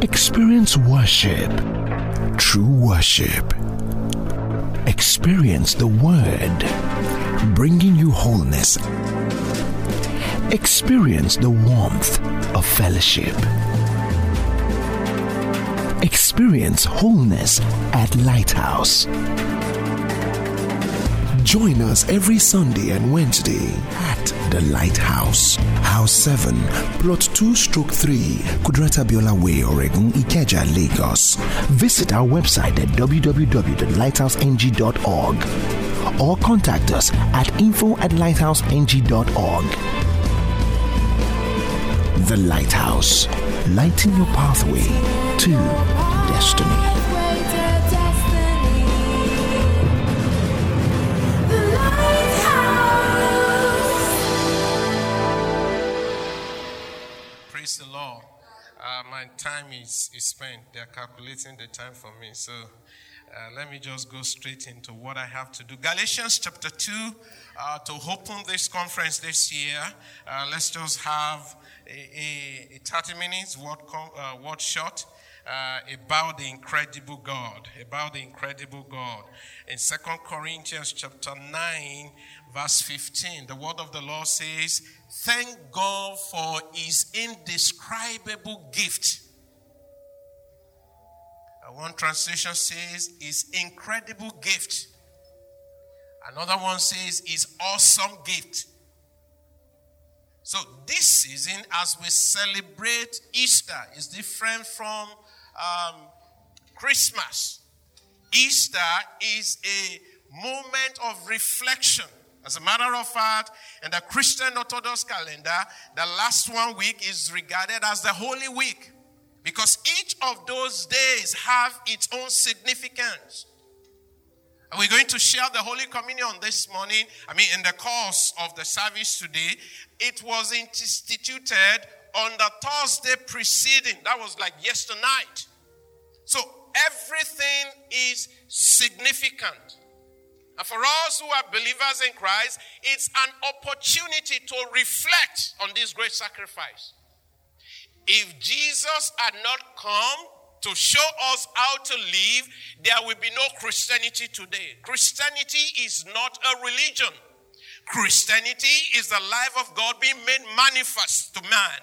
Experience worship, true worship. Experience the Word, bringing you wholeness. Experience the warmth of fellowship. Experience wholeness at Lighthouse. Join us every Sunday and Wednesday at the Lighthouse, House 7, Plot 2/3, Kudrata Biola Way, Oregon, Ikeja, Lagos. Visit our website at www.lighthouseng.org or contact us at info@lighthouseng.org. The Lighthouse, lighting your pathway to destiny. Praise the Lord. My time is spent. They're calculating the time for me. So let me just go straight into what I have to do. Galatians chapter 2, to open this conference this year, let's just have a 30 minutes word short about the incredible God. About the incredible God. In 2 Corinthians chapter 9, verse 15, the word of the Lord says, "Thank God for his indescribable gift." One translation says, his incredible gift. Another one says, his awesome gift. So this season, as we celebrate Easter, is different from Christmas. Easter is a moment of reflection. As a matter of fact, in the Christian Orthodox calendar, the last 1 week is regarded as the Holy Week, because each of those days have its own significance. And we're going to share the Holy Communion this morning. In the course of the service today, it was instituted on the Thursday preceding. That was like yesterday night. So everything is significant. And for us who are believers in Christ, it's an opportunity to reflect on this great sacrifice. If Jesus had not come to show us how to live, there will be no Christianity today. Christianity is not a religion. Christianity is the life of God being made manifest to man.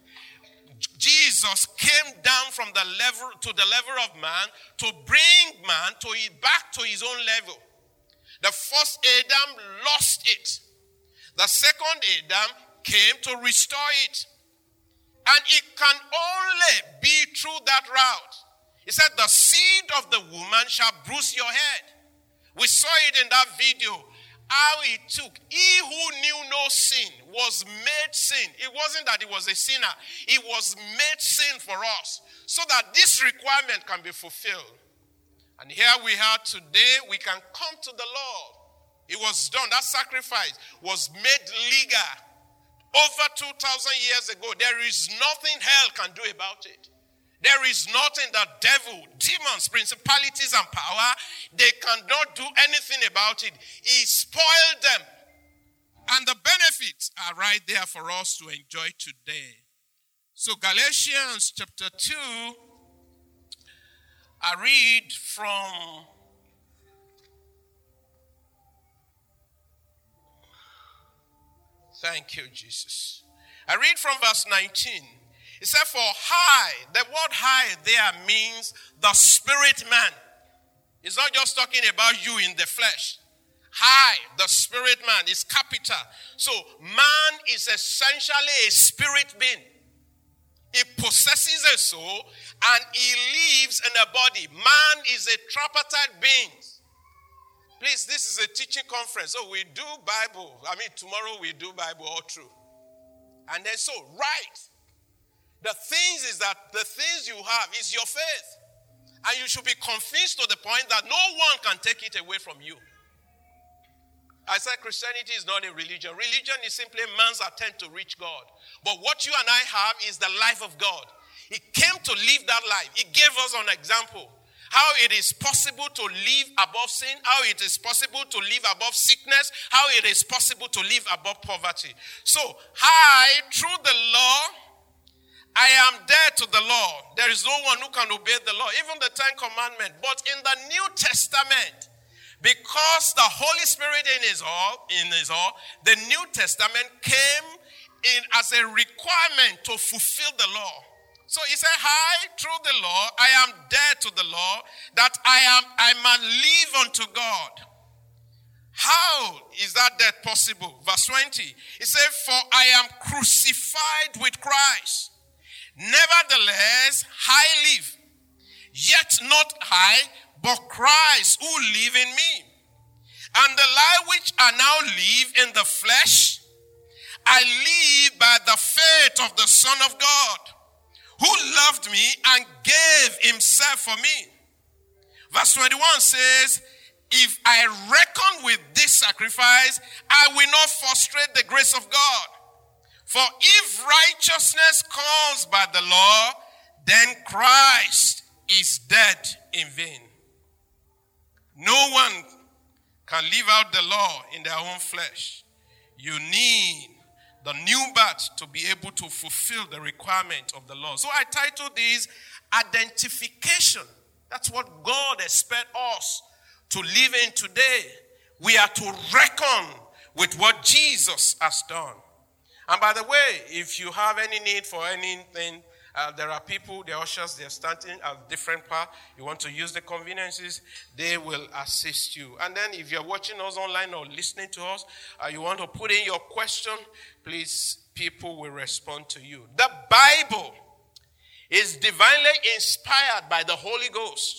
Jesus came down from the level to the level of man to bring man back to his own level. The first Adam lost it. The second Adam came to restore it. And it can only be through that route. He said, the seed of the woman shall bruise your head. We saw it in that video, how he took. He who knew no sin was made sin. It wasn't that he was a sinner. He was made sin for us, so that this requirement can be fulfilled. And here we are today, we can come to the Lord. It was done. That sacrifice was made legal. Over 2,000 years ago, there is nothing hell can do about it. There is nothing that devil, demons, principalities, and power, they cannot do anything about it. He spoiled them. And the benefits are right there for us to enjoy today. So Galatians chapter 2, I read from Thank you, Jesus. I read from verse 19. It said, for high, the word high there means the spirit man. It's not just talking about you in the flesh. High, the spirit man, is capital. So man is essentially a spirit being. He possesses a soul and he lives in a body. Man is a tripartite being. Please, this is a teaching conference. So we do Bible. Tomorrow we do Bible all through. And then right. The things you have is your faith. And you should be convinced to the point that no one can take it away from you. I said Christianity is not a religion. Religion is simply man's attempt to reach God. But what you and I have is the life of God. He came to live that life. He gave us an example. How it is possible to live above sin, how it is possible to live above sickness, how it is possible to live above poverty. So, through the law I am dead to the law. There is no one who can obey the law, even the 10 Commandments. But in the New Testament, because the Holy Spirit in his all, the New Testament came in as a requirement to fulfill the law. So he said, I, through the law, I am dead to the law, that I might live unto God. How is that death possible? Verse 20, he said, for I am crucified with Christ. Nevertheless, I live. Yet not I, but Christ who live in me. And the life which I now live in the flesh, I live by the faith of the Son of God, who loved me and gave himself for me. Verse 21 says, if I reckon with this sacrifice, I will not frustrate the grace of God. For if righteousness comes by the law, then Christ is dead in vain. No one can live out the law in their own flesh. You need the new birth to be able to fulfill the requirement of the law. So I titled this Identification. That's what God expects us to live in today. We are to reckon with what Jesus has done. And by the way, if you have any need for anything, there are people, the ushers, they're standing at different parts. You want to use the conveniences, they will assist you. And then if you're watching us online or listening to us, you want to put in your question, please, people will respond to you. The Bible is divinely inspired by the Holy Ghost.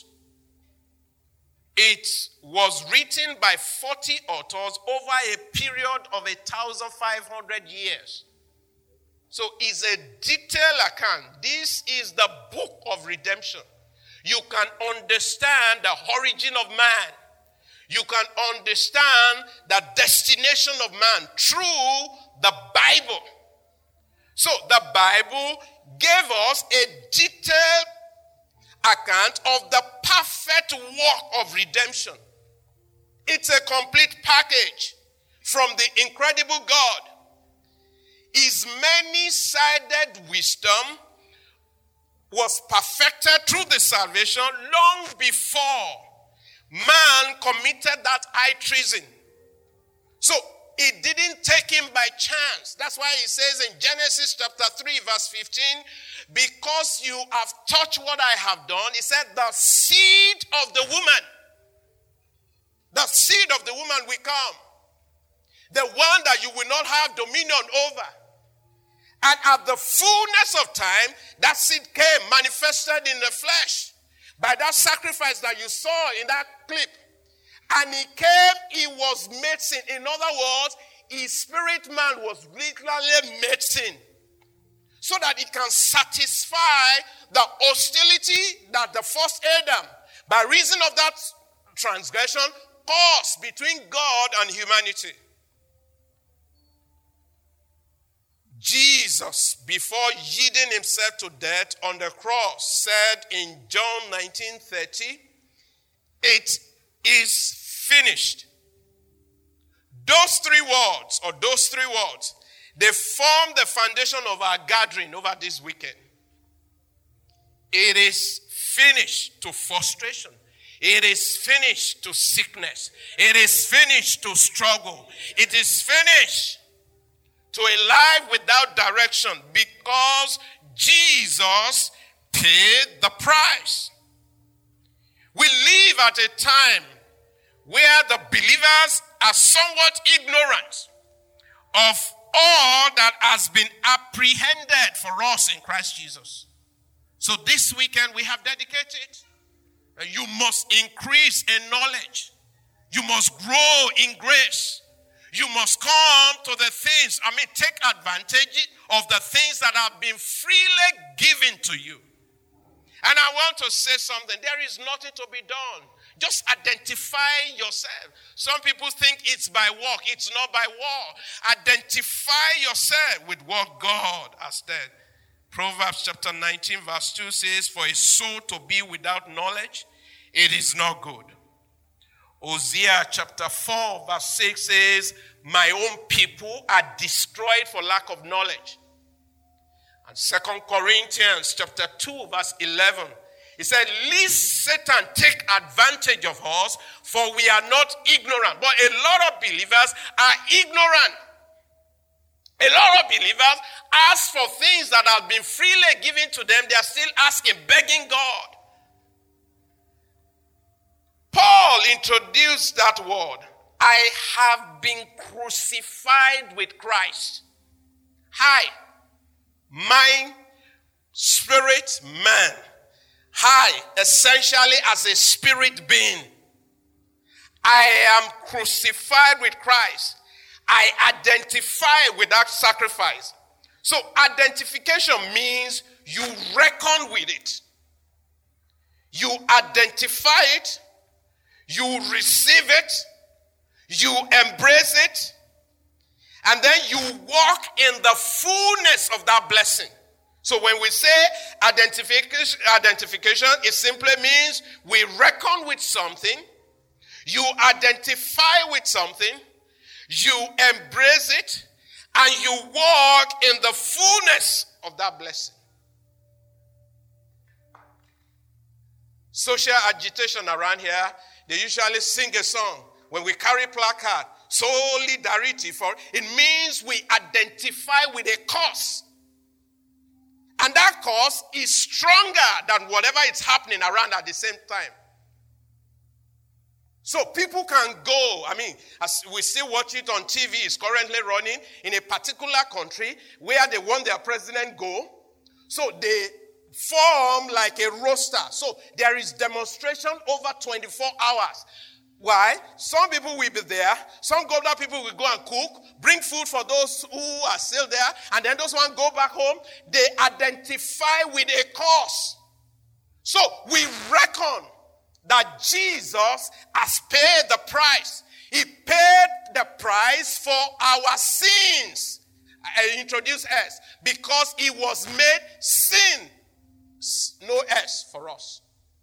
It was written by 40 authors over a period of 1,500 years. So it's a detailed account. This is the book of redemption. You can understand the origin of man. You can understand the destination of man through the Bible. So the Bible gave us a detailed account of the perfect work of redemption. It's a complete package from the incredible God. His many-sided wisdom was perfected through the salvation long before man committed that high treason. So it didn't take him by chance. That's why he says in Genesis chapter 3 verse 15, because you have touched what I have done, he said the seed of the woman will come. The one that you will not have dominion over. And at the fullness of time, that seed came manifested in the flesh by that sacrifice that you saw in that clip. And he came, he was made sin. In other words, his spirit man was literally made sin. So that it can satisfy the hostility that the first Adam, by reason of that transgression, caused between God and humanity. Jesus, before yielding himself to death on the cross, said in John 19:30, it is finished. Those three words, they form the foundation of our gathering over this weekend. It is finished to frustration. It is finished to sickness. It is finished to struggle. It is finished to a life without direction because Jesus paid the price. We live at a time where the believers are somewhat ignorant of all that has been apprehended for us in Christ Jesus. So this weekend we have dedicated. You must increase in knowledge. You must grow in grace. You must come to the things, take advantage of the things that have been freely given to you. And I want to say something. There is nothing to be done. Just identify yourself. Some people think it's by work. It's not by war. Identify yourself with what God has done. Proverbs chapter 19 verse 2 says, for a soul to be without knowledge, it is not good. Hosea chapter 4 verse 6 says, my own people are destroyed for lack of knowledge. And 2 Corinthians chapter 2 verse 11. He said, lest Satan take advantage of us, for we are not ignorant. But a lot of believers are ignorant. A lot of believers ask for things that have been freely given to them. They are still asking, begging God. Paul introduced that word. I have been crucified with Christ. I, mind, spirit, man. I, essentially as a spirit being. I am crucified with Christ. I identify with that sacrifice. So identification means you reckon with it. You identify it. You receive it. You embrace it. And then you walk in the fullness of that blessing. So when we say identification, it simply means we reckon with something. You identify with something. You embrace it. And you walk in the fullness of that blessing. Social agitation around here, they usually sing a song. When we carry placard, solidarity for, it means we identify with a cause. And that cause is stronger than whatever is happening around at the same time. So people can go, as we still watch it on TV, it's currently running in a particular country where they want their president go. So they form like a roster. So there is demonstration over 24 hours. Why? Some people will be there. Some government people will go and cook, bring food for those who are still there, and then those ones go back home. They identify with a cause. So we reckon that Jesus has paid the price. He paid the price for our sins. I introduce S because he was made sin. No S for us.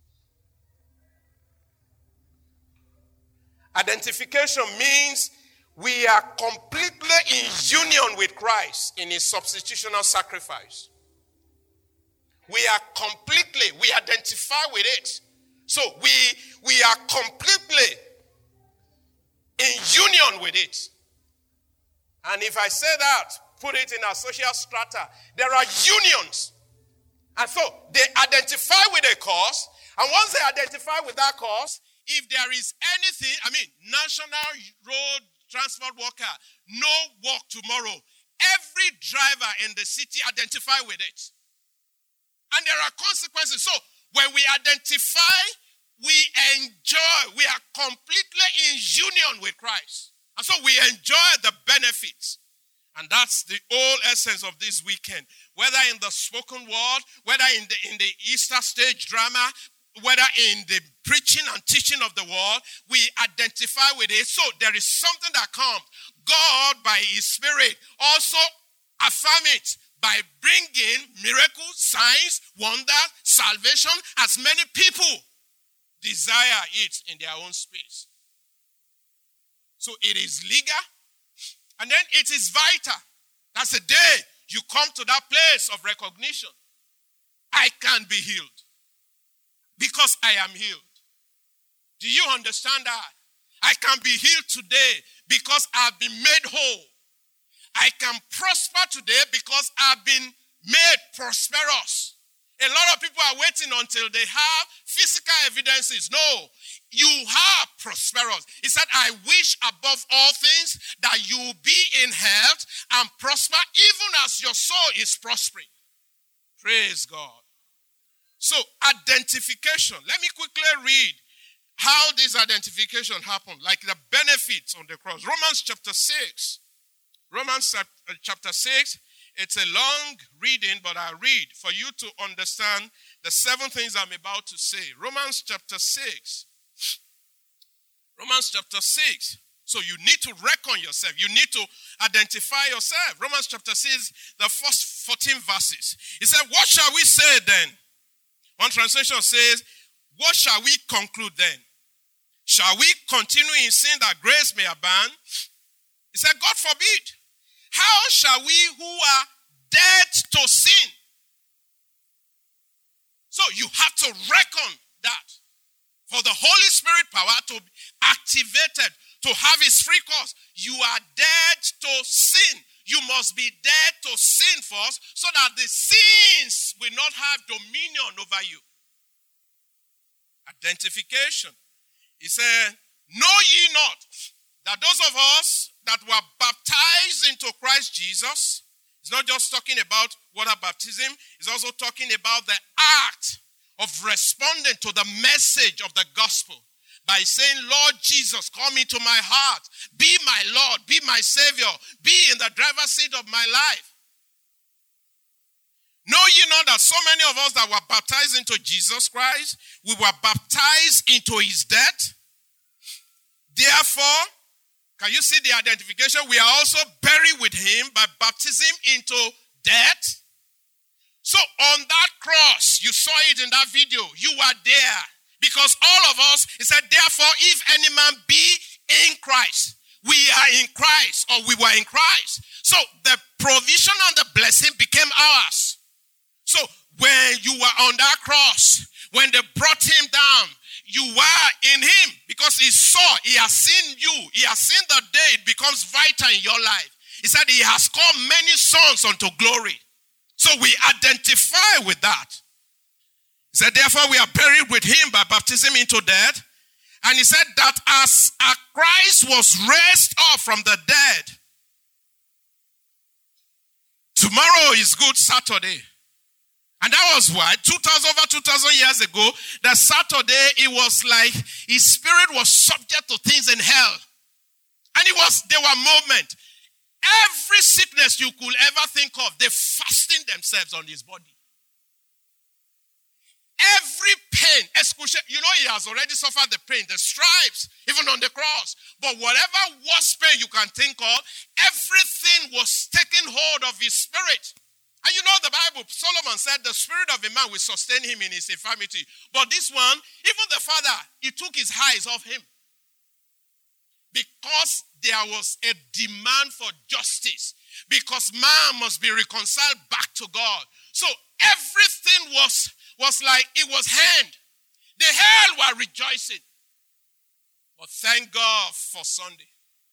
Identification means we are completely in union with Christ in his substitutional sacrifice. We identify with it. So we are completely in union with it. And if I say that, put it in our social strata, there are unions. And so they identify with a cause, and once they identify with that cause, if there is anything, National Road Transport Worker, no work tomorrow. Every driver in the city identify with it. And there are consequences. So when we identify, we enjoy. We are completely in union with Christ. And so we enjoy the benefits. And that's the whole essence of this weekend. Whether in the spoken word, whether in the Easter stage drama, whether in the preaching and teaching of the word, we identify with it. So there is something that comes. God, by his Spirit, also affirm it by bringing miracles, signs, wonders, salvation, as many people desire it in their own space. So it is legal, and then it is vital. That's the day you come to that place of recognition. I can be healed because I am healed. Do you understand that? I can be healed today because I've been made whole. I can prosper today because I've been made prosperous. A lot of people are waiting until they have physical evidences. No, you are prosperous. He said, I wish above all things that you be in health and prosper even as your soul is prospering. Praise God. So, identification. Let me quickly read how this identification happened, like the benefits on the cross. Romans chapter 6. Romans chapter 6. It's a long reading, but I'll read for you to understand the 7 things I'm about to say. Romans chapter 6. Romans chapter 6. So you need to reckon yourself. You need to identify yourself. Romans chapter 6, the first 14 verses. It said, what shall we say then? One translation says, what shall we conclude then? Shall we continue in sin that grace may abound? He said, God forbid. How shall we who are dead to sin. So you have to reckon that. For the Holy Spirit power to be activated, to have its free course, you are dead to sin. You must be dead to sin first so that the sins will not have dominion over you. Identification. He said, know ye not that those of us that were baptized into Christ Jesus, it's not just talking about water baptism, it's also talking about the act of responding to the message of the gospel by saying, Lord Jesus, come into my heart, be my Lord, be my Savior, be in the driver's seat of my life. Know ye not that so many of us that were baptized into Jesus Christ, we were baptized into his death? Therefore, can you see the identification? We are also buried with him by baptism into death. So on that cross, you saw it in that video, you were there. Because all of us, he said, therefore, if any man be in Christ, we are in Christ, or we were in Christ. So the provision and the blessing became ours. So when you were on that cross, when they brought him down, you were in him because he saw, he has seen you. He has seen the day it becomes vital in your life. He said he has called many sons unto glory. So we identify with that. He said, therefore we are buried with him by baptism into death. And he said that as Christ was raised up from the dead, tomorrow is Good Saturday. And that was why over 2,000 years ago, that Saturday, it was like his spirit was subject to things in hell. And they were moments. Every sickness you could ever think of, they fastened themselves on his body. Every pain, excruciating, he has already suffered the pain, the stripes, even on the cross. But whatever worst pain you can think of, everything was taking hold of his spirit. And the Bible, Solomon said the spirit of a man will sustain him in his infirmity. But this one, even the Father, he took his eyes off him. Because there was a demand for justice. Because man must be reconciled back to God. So everything was like it was hand. The hell were rejoicing. But thank God for Sunday.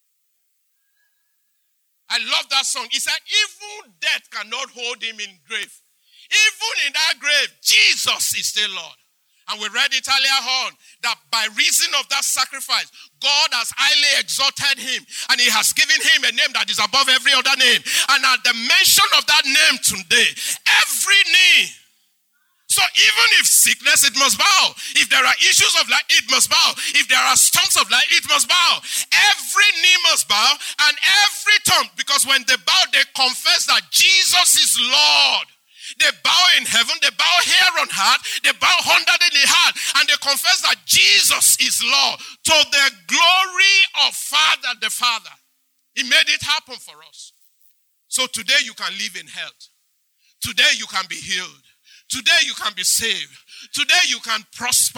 I love that song. He said, even death cannot hold him in grave. Even in that grave, Jesus is still Lord. And we read it earlier on that by reason of that sacrifice, God has highly exalted him and he has given him a name that is above every other name. And at the mention of that name today, every knee. So even if sickness, it must bow. If there are issues of life, it must bow. If there are storms of life, it must bow. Every knee must bow and every tongue, because when they bow, they confess that Jesus is Lord. They bow in heaven, they bow here on earth, they bow under the heart, and they confess that Jesus is Lord to the glory of Father the Father. He made it happen for us. So today you can live in health. Today you can be healed. Today you can be saved. Today you can prosper.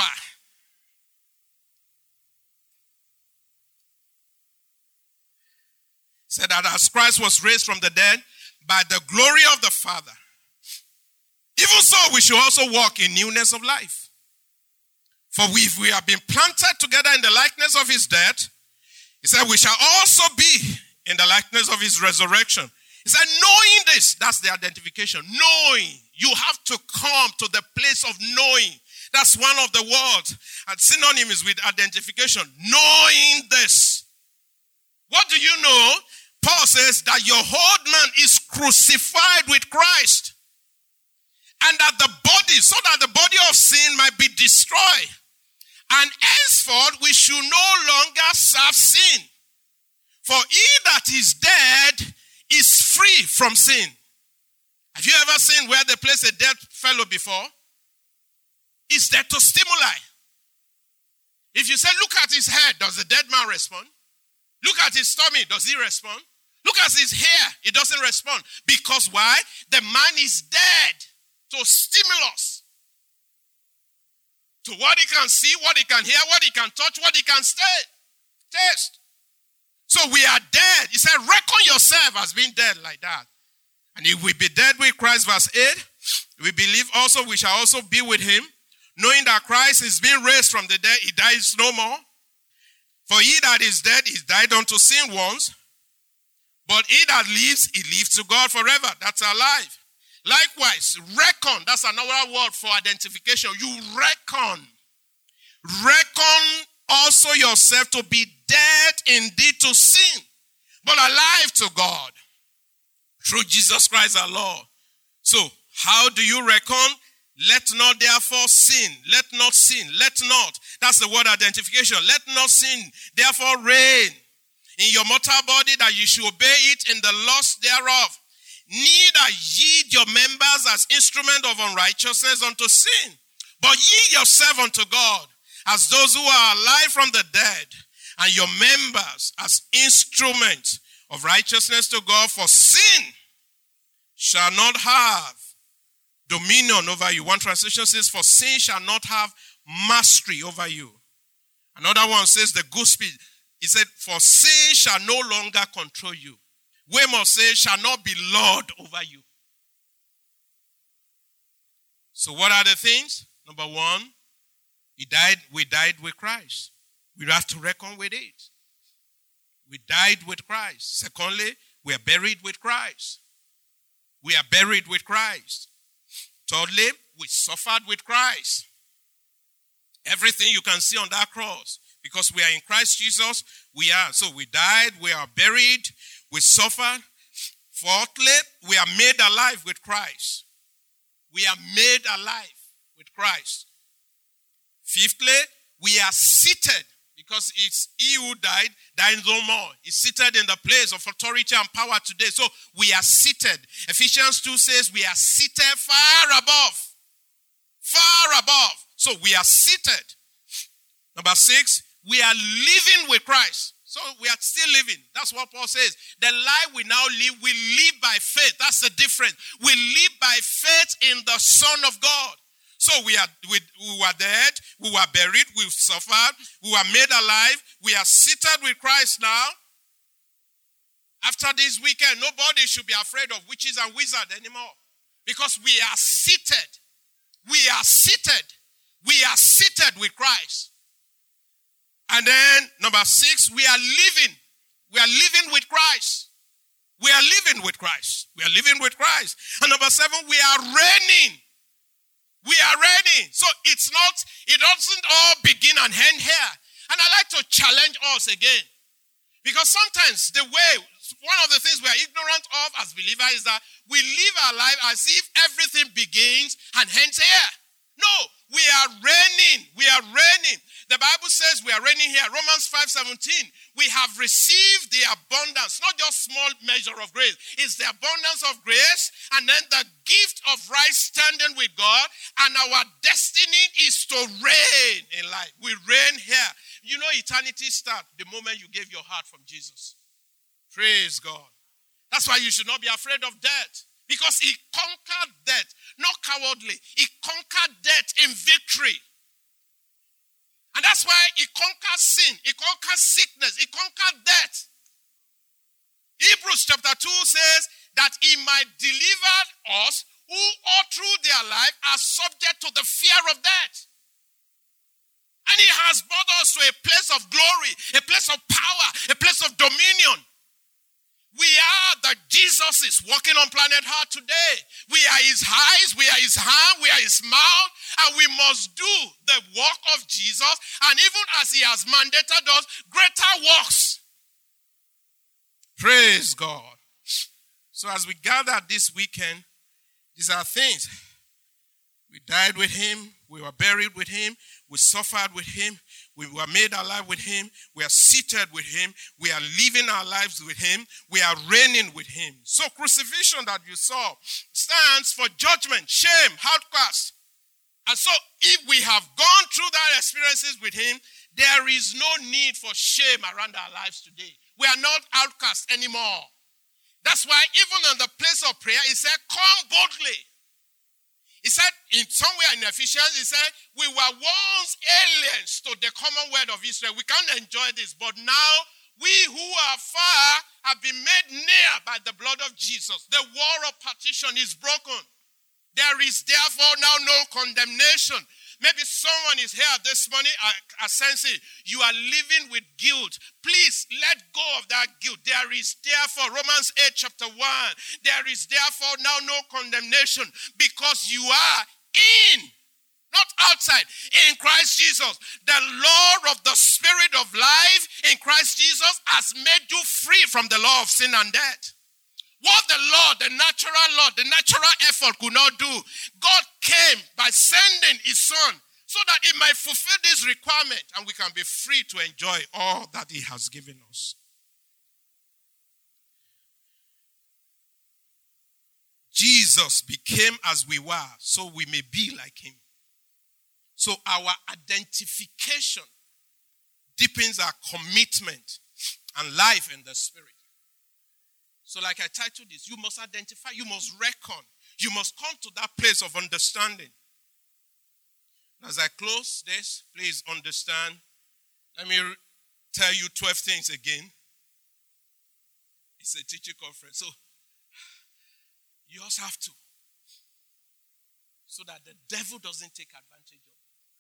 He said that as Christ was raised from the dead by the glory of the Father, even so we should also walk in newness of life. For if we have been planted together in the likeness of his death, he said we shall also be in the likeness of his resurrection. He said, knowing this, that's the identification. Knowing. You have to come to the place of knowing. That's one of the words. And synonymous with identification. Knowing this. What do you know? Paul says that your old man is crucified with Christ. And that the body, so that the body of sin might be destroyed. And henceforth we should no longer serve sin. For he that is dead is free from sin. Have you ever seen where they place a dead fellow before? It's there to stimuli. If you say, look at his head, does the dead man respond? Look at his stomach, does he respond? Look at his hair, he doesn't respond. Because why? The man is dead to stimulus. To what he can see, what he can hear, what he can touch, what he can taste. So we are dead. He said, reckon yourself as being dead like that. And if we be dead with Christ, verse 8, we believe also we shall also be with him, knowing that Christ is being raised from the dead, he dies no more. For he that is dead, he died unto sin once, but he that lives, he lives to God forever. That's our life. Likewise, reckon, that's another word for identification. You reckon. Reckon also yourself to be dead indeed to sin, but alive to God through Jesus Christ our Lord. So, how do you reckon? Let not therefore sin. Let not sin. Let not. That's the word identification. Let not sin therefore reign in your mortal body, that you should obey it in the lust thereof. Neither ye your members as instrument of unrighteousness unto sin, but ye yourself unto God, as those who are alive from the dead, and your members as instruments of righteousness to God. For sin shall not have dominion over you. One translation says, for sin shall not have mastery over you. Another one says, the good spirit. He said, for sin shall no longer control you. Weymouth says, shall not be Lord over you. So what are the things? Number one, we died with Christ. We have to reckon with it. We died with Christ. Secondly, we are buried with Christ. We are buried with Christ. Thirdly, we suffered with Christ. Everything you can see on that cross. Because we are in Christ Jesus, we are. So we died, we are buried, we suffered. Fourthly, we are made alive with Christ. We are made alive with Christ. Fifthly, we are seated, because it's he who died no more. He's seated in the place of authority and power today. So we are seated. Ephesians 2 says we are seated far above. Far above. So we are seated. Number 6, we are living with Christ. So we are still living. That's what Paul says. The life we now live, we live by faith. That's the difference. We live by faith in the Son of God. So we were dead, we were buried, we suffered, we were made alive, we are seated with Christ now. After this weekend, nobody should be afraid of witches and wizards anymore. Because we are seated. We are seated. We are seated with Christ. And then, number 6, we are living. We are living with Christ. We are living with Christ. We are living with Christ. And number 7, we are reigning. We are reigning. So it doesn't all begin and end here. And I like to challenge us again. Because sometimes one of the things we are ignorant of as believers is that we live our life as if everything begins and ends here. No, we are reigning. We are reigning. The Bible says we are reigning here. Romans 5:17. We have received the abundance, not just small measure of grace. It's the abundance of grace and then the gift of right standing with God. And our destiny is to reign in life. We reign here. You know, eternity starts the moment you gave your heart from Jesus. Praise God. That's why you should not be afraid of death. Because he conquered death, not cowardly. He conquered death in victory. And that's why he conquered sin. He conquered sickness. He conquered death. Hebrews chapter 2 says that he might deliver us who all through their life are subject to the fear of death. And he has brought us to a place of glory, a place of power, a place of dominion. We are the Jesuses walking on planet Earth today. We are his eyes, we are his hand, we are his mouth, and we must do the work of Jesus. And even as he has mandated us, greater works. Praise God. So as we gather this weekend, these are things. We died with him, we were buried with him, we suffered with him, we were made alive with him, we are seated with him, we are living our lives with him, we are reigning with him. So crucifixion that you saw stands for judgment, shame, outcast. And so if we have gone through that experiences with him, there is no need for shame around our lives today. We are not outcasts anymore. That's why even in the place of prayer, he said, come boldly. He said, somewhere in Ephesians, he said, we were once aliens to the commonwealth of Israel. We can't enjoy this, but now we who are far have been made near by the blood of Jesus. The wall of partition is broken. There is therefore now no condemnation. Maybe someone is here this morning, I sense it. You are living with guilt. Please let go of that guilt. There is therefore, Romans 8 chapter 1, there is therefore now no condemnation because you are in, not outside, in Christ Jesus. The law of the Spirit of life in Christ Jesus has made you free from the law of sin and death. What the law, the natural effort could not do, God came by sending his Son so that he might fulfill this requirement and we can be free to enjoy all that he has given us. Jesus became as we were so we may be like him. So our identification deepens our commitment and life in the Spirit. So like I titled this, you must identify, you must reckon, you must come to that place of understanding. As I close this, please understand. Let me tell you 12 things again. It's a teaching conference. So you also have to. So that the devil doesn't take advantage of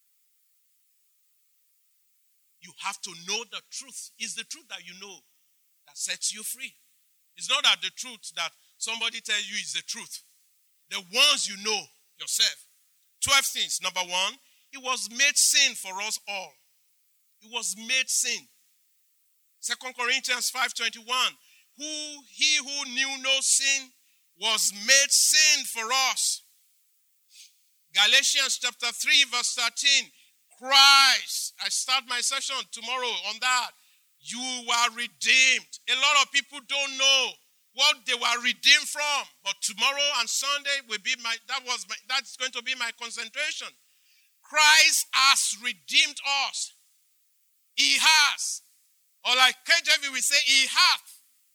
you. You have to know the truth. It's the truth that you know that sets you free. It's not that the truth that somebody tells you is the truth. The ones you know yourself. 12 things. Number 1, it was made sin for us all. It was made sin. 2 Corinthians 5:21. He who knew no sin was made sin for us. Galatians chapter 3 verse 13. Christ. I start my session tomorrow on that. You were redeemed. A lot of people don't know what they were redeemed from. But tomorrow and Sunday will be that's going to be my concentration. Christ has redeemed us. He has. Or like KJV, we say he hath.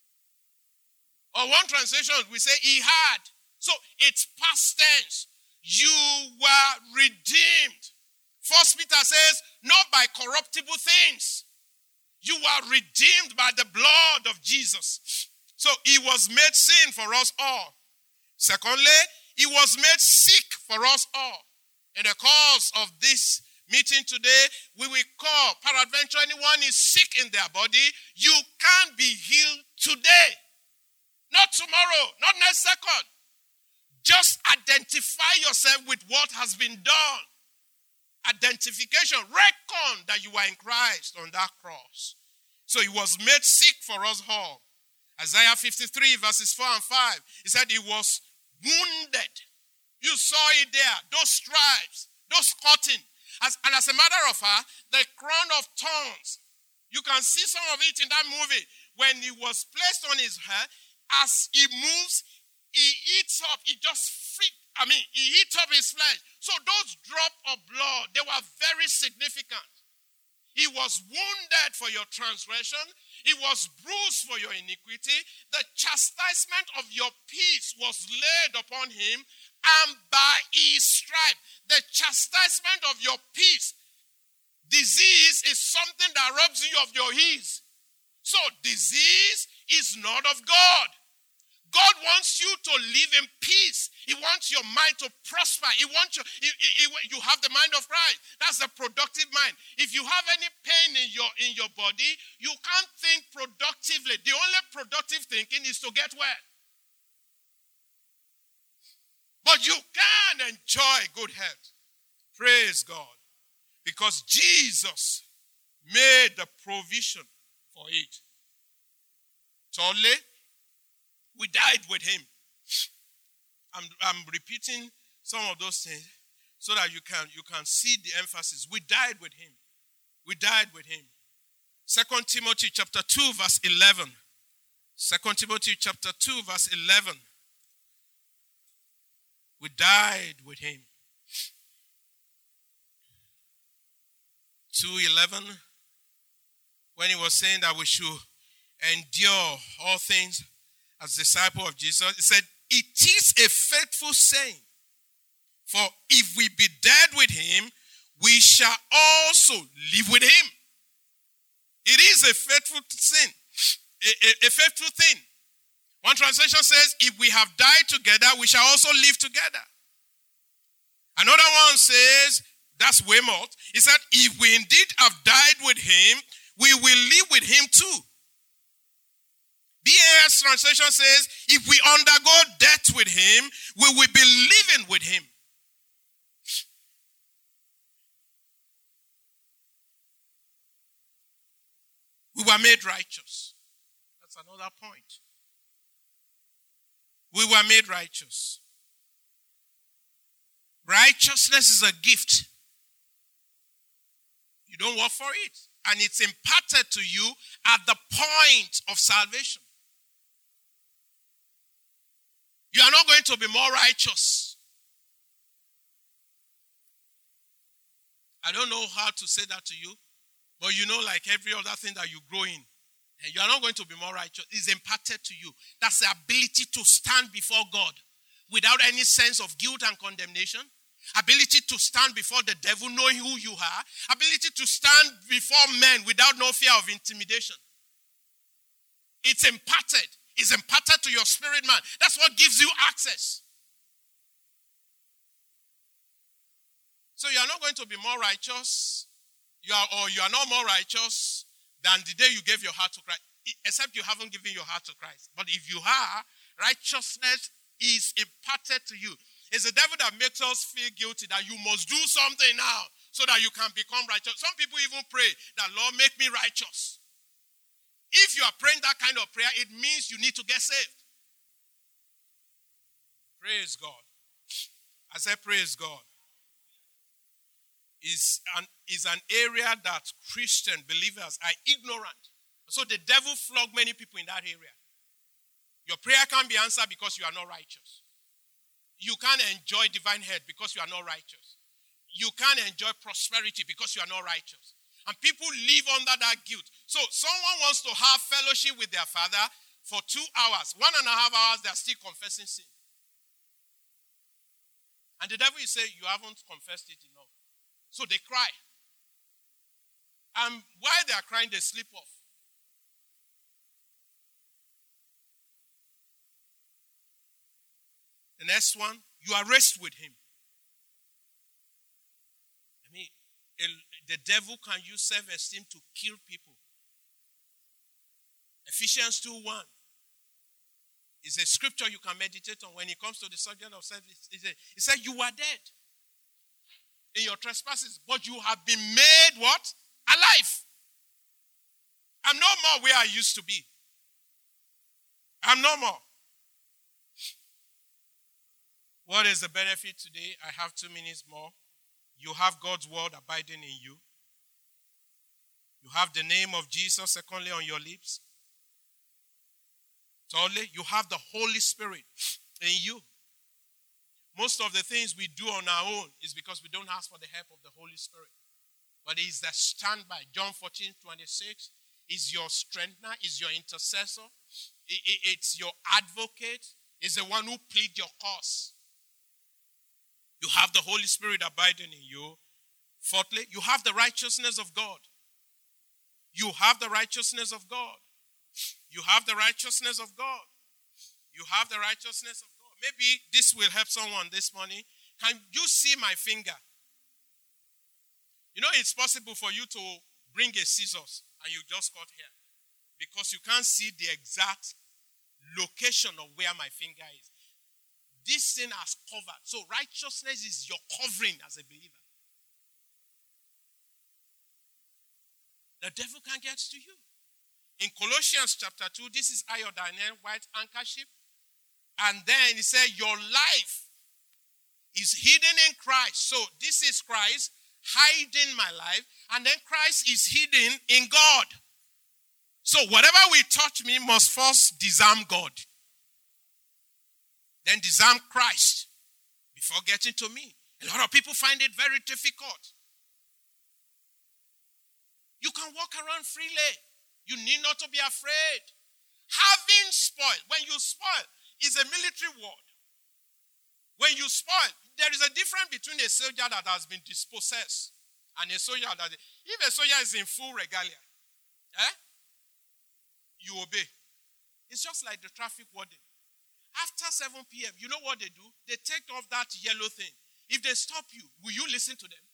Or one translation, we say he had. So it's past tense. You were redeemed. 1 Peter says, not by corruptible things. You were redeemed by the blood of Jesus. So he was made sin for us all. Secondly, he was made sick for us all. In the course of this meeting today, we will call, peradventure anyone is sick in their body, you can be healed today. Not tomorrow, not next second. Just identify yourself with what has been done. Identification, reckon that you are in Christ on that cross. So he was made sick for us all. Isaiah 53 verses 4 and 5. He said he was wounded. You saw it there. Those stripes, those cutting. And as a matter of fact, the crown of thorns. You can see some of it in that movie. When he was placed on his head, as he moves, he eats up. He eats up his flesh. So those drops of blood, they were very significant. He was wounded for your transgression. He was bruised for your iniquity. The chastisement of your peace was laid upon him, and by his stripe, the chastisement of your peace. Disease is something that robs you of your ease. So disease is not of God. God wants you to live in peace. He wants your mind to prosper. He wants you have the mind of Christ. That's a productive mind. If you have any pain in your body, you can't think productively. The only productive thinking is to get well. But you can enjoy good health. Praise God. Because Jesus made the provision for it. Thirdly, we died with him. I'm repeating some of those things so that you can see the emphasis. We died with him. We died with him. 2 Timothy chapter 2 verse 11. 2 Timothy chapter 2 verse 11. We died with him. 2:11. When he was saying that we should endure all things as disciple of Jesus, he said, it is a faithful saying. For if we be dead with him, we shall also live with him. It is a faithful saying. a faithful thing. One translation says, if we have died together, we shall also live together. Another one says, that's Weymouth. He said, if we indeed have died with him, we will live with him too. BAS translation says, if we undergo death with him, we will be living with him. We were made righteous. That's another point. We were made righteous. Righteousness is a gift. You don't work for it. And it's imparted to you at the point of salvation. You are not going to be more righteous. I don't know how to say that to you, but you know, like every other thing that you grow in, and you are not going to be more righteous. It's imparted to you. That's the ability to stand before God without any sense of guilt and condemnation. Ability to stand before the devil knowing who you are. Ability to stand before men without no fear of intimidation. It's imparted. It's imparted to your spirit man. That's what gives you access. So you are not going to be more righteous. You are not more righteous than the day you gave your heart to Christ. Except you haven't given your heart to Christ. But if you are, righteousness is imparted to you. It's the devil that makes us feel guilty that you must do something now so that you can become righteous. Some people even pray that, Lord, make me righteous. If you are praying that kind of prayer, it means you need to get saved. Praise God. I said, praise God. Is an area that Christian believers are ignorant. So the devil flogged many people in that area. Your prayer can't be answered because you are not righteous. You can't enjoy divine health because you are not righteous. You can't enjoy prosperity because you are not righteous. And people live under that guilt. So someone wants to have fellowship with their father for 2 hours. 1.5 hours, they are still confessing sin. And the devil will say, you haven't confessed it enough. So they cry. And while they are crying, they sleep off. The next one, you are raised with him. I mean, the devil can use self-esteem to kill people. Ephesians 2:1 is a scripture you can meditate on when it comes to the subject of self-esteem. It said, you are dead in your trespasses, but you have been made what? Alive. I'm no more where I used to be. I'm no more. What is the benefit today? I have 2 minutes more. You have God's word abiding in you. You have the name of Jesus, secondly, on your lips. Thirdly, you have the Holy Spirit in you. Most of the things we do on our own is because we don't ask for the help of the Holy Spirit. But it's the standby. John 14:26 is your strengthener, is your intercessor. It's your advocate. It's the one who pleads your cause. You have the Holy Spirit abiding in you. Fourthly, you have the righteousness of God. You have the righteousness of God. You have the righteousness of God. You have the righteousness of God. Maybe this will help someone this morning. Can you see my finger? You know, it's possible for you to bring a scissors and you just cut here because you can't see the exact location of where my finger is. This sin has covered. So righteousness is your covering as a believer. The devil can't get to you. In Colossians chapter 2, this is iodine, white handkerchief. And then he said, your life is hidden in Christ. So this is Christ hiding my life. And then Christ is hidden in God. So whatever will touch me must first disarm God. Then disarm Christ before getting to me. A lot of people find it very difficult. You can walk around freely. You need not to be afraid. Having spoiled. When you spoil, it's a military word. When you spoil, there is a difference between a soldier that has been dispossessed and a soldier that, if a soldier is in full regalia, you obey. It's just like the traffic warden. After 7 p.m., you know what they do? They take off that yellow thing. If they stop you, will you listen to them?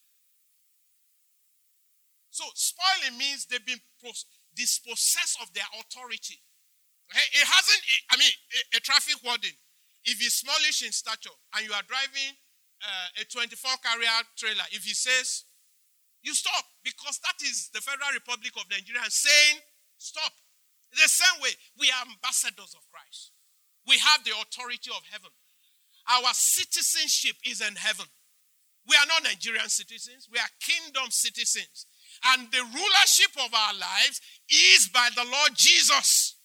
So spoiling means they've been dispossessed of their authority. It hasn't, a traffic warden, if he's smallish in stature and you are driving a 24-carrier trailer, if he says, you stop, because that is the Federal Republic of Nigeria saying, stop. The same way, we are ambassadors of Christ. We have the authority of heaven. Our citizenship is in heaven. We are not Nigerian citizens. We are kingdom citizens. And the rulership of our lives is by the Lord Jesus.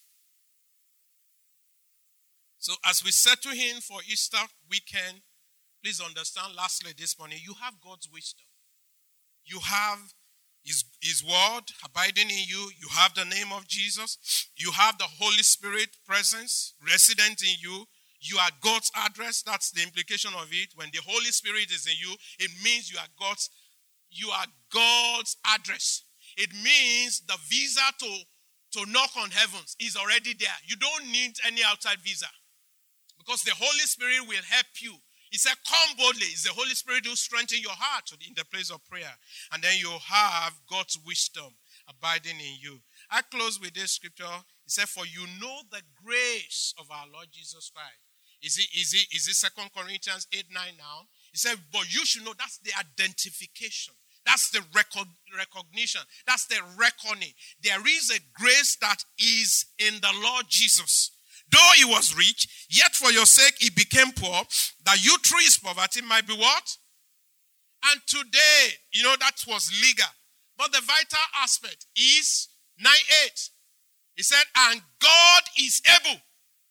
So as we settle in for Easter weekend, please understand, lastly this morning, you have God's wisdom. You have His word abiding in you. You have the name of Jesus. You have the Holy Spirit presence resident in you. You are God's address. That's the implication of it. When the Holy Spirit is in you, it means you are God's address. It means the visa to knock on heavens is already there. You don't need any outside visa because the Holy Spirit will help you. He said, come boldly. It's the Holy Spirit who strengthens your heart in the place of prayer. And then you have God's wisdom abiding in you. I close with this scripture. He said, for you know the grace of our Lord Jesus Christ. Is it 2 Corinthians 8:9 now? He said, but you should know that's the identification. That's the recognition. That's the reckoning. There is a grace that is in the Lord Jesus. Though he was rich, yet for your sake he became poor, that you through his poverty might be what? And today, that was legal. But the vital aspect is 9:8. He said, and God is able.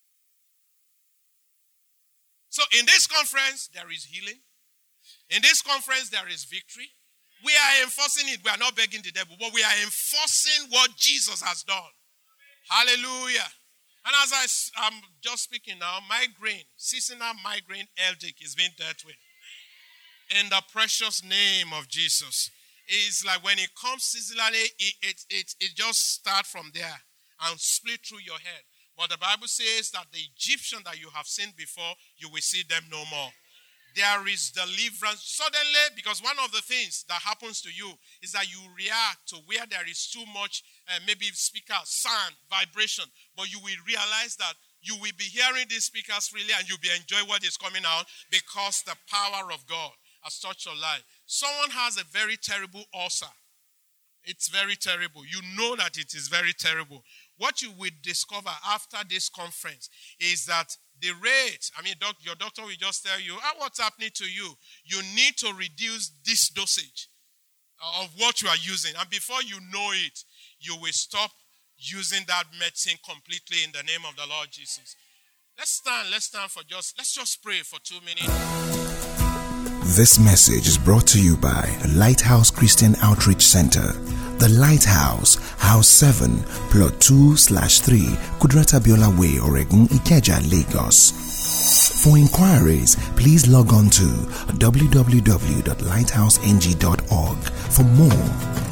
So in this conference, there is healing. In this conference, there is victory. We are enforcing it. We are not begging the devil, but we are enforcing what Jesus has done. Hallelujah. And as I'm just speaking now, seasonal migraine headache is being dealt with. In the precious name of Jesus. It's like when it comes seasonally, it just starts from there and split through your head. But the Bible says that the Egyptian that you have seen before, you will see them no more. There is deliverance suddenly, because one of the things that happens to you is that you react to where there is too much, maybe speaker, sound, vibration. But you will realize that you will be hearing these speakers freely and you'll be enjoying what is coming out because the power of God has touched your life. Someone has a very terrible ulcer. It's very terrible. You know that it is very terrible. What you will discover after this conference is that the rate, your doctor will just tell you, what's happening to you? You need to reduce this dosage of what you are using. And before you know it, you will stop using that medicine completely in the name of the Lord Jesus. Let's stand for let's just pray for 2 minutes. This message is brought to you by Lighthouse Christian Outreach Center. The Lighthouse, House 7, Plot 2/3, Kudrata Biola Way, Oregun, Ikeja, Lagos. For inquiries, please log on to www.lighthouseng.org. For more,